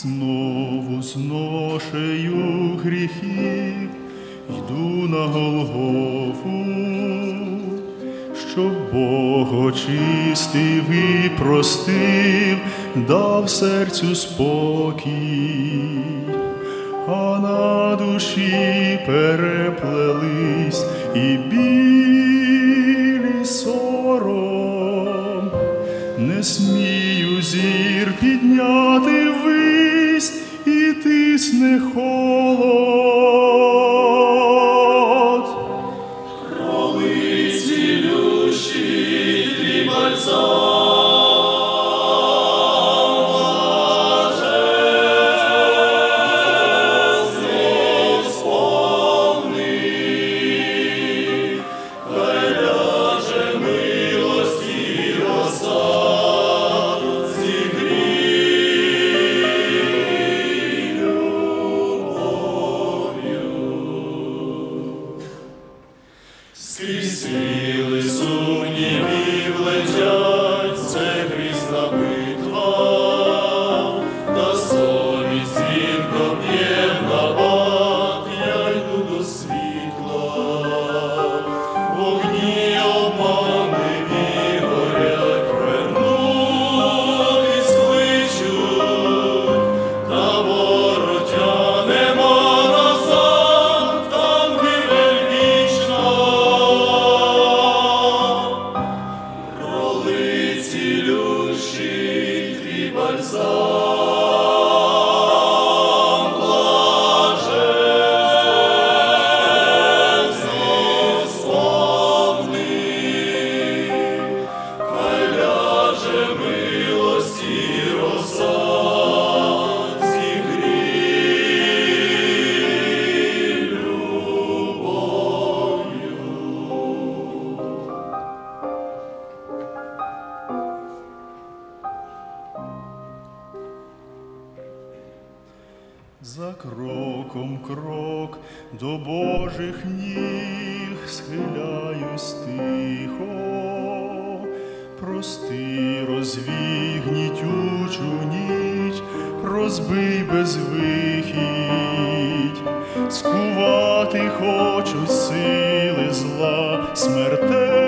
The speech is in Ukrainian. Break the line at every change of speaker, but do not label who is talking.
Знову з ношею гріхів йду на Голгофу, щоб Бог очистив і простив, дав серцю спокій, а на душі переплелись і біль, і сором. Не смію зір підняти ввись, і тисне холод.
Пролий цілющий твій бальзам, блаженний сповни, хай ляже милості роса. Скрізь стріли сумнівів летять, це грізна битва, та совість дзвінко б'є в набат, я йду до світла. Вогні обманливі горять, вернутись кличуть, та вороття нема назад, там гибель вічна. Пролий цілющий твій бальзам, блаженний сповни, хай ляже милості роса, зігрій любов'ю.
За кроком крок до Божих ніг схиляюсь тихо. Прости, розвій гнітючу ніч, розбий безвихідь. Скувати хочуть сили зла, смертельні